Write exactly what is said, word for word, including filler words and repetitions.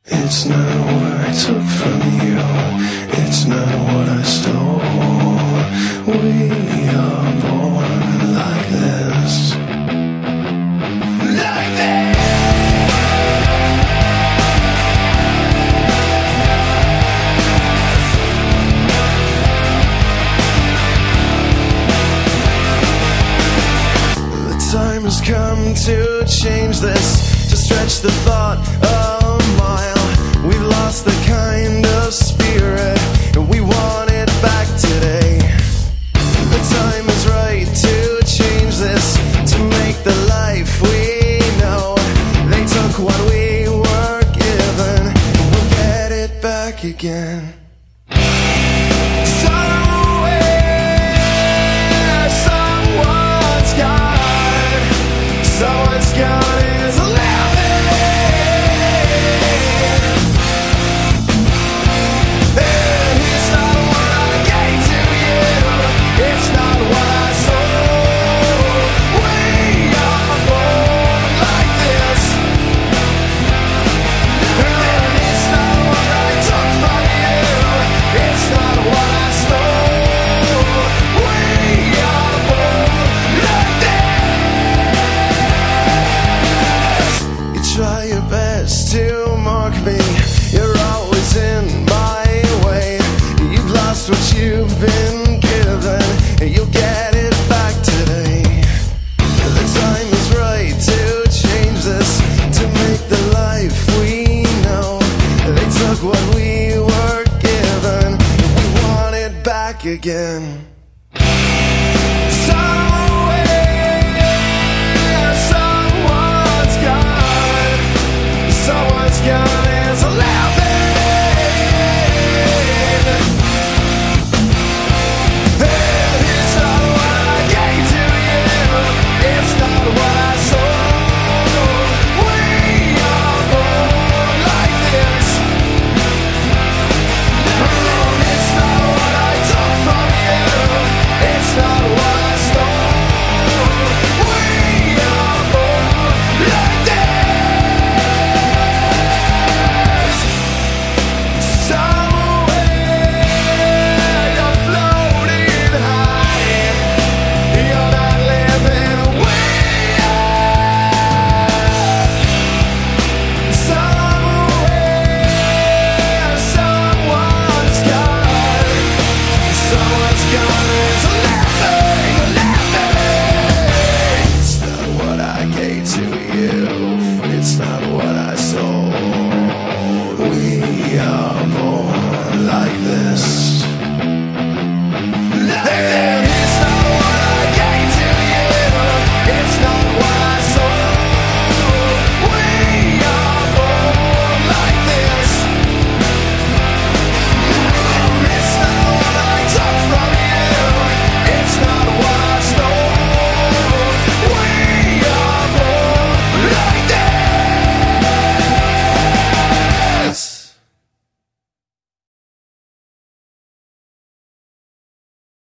It's not what I took from you, it's not what I stole. We are born like this. Like this! The time has come to change this, to stretch the thought a mile. We've lost the kind of spirit we want it back today. The time is right to change this, to make the life we know. They took what we were given, we'll get it back again. Somewhere, someone's gone, someone's gone is living. Try your best to mark me, you're always in my way. You've lost what you've been given, and you'll get it back today. The time is right to change this, to make the life we know. They took what we were given, and we want it back again. Someone's gone is laughing. And it's not what I gave to you, it's not what I sold. We are born like this. And it's not what I took from you, it's not what I stole. We are born like this. It's not what I sold. We are born like this.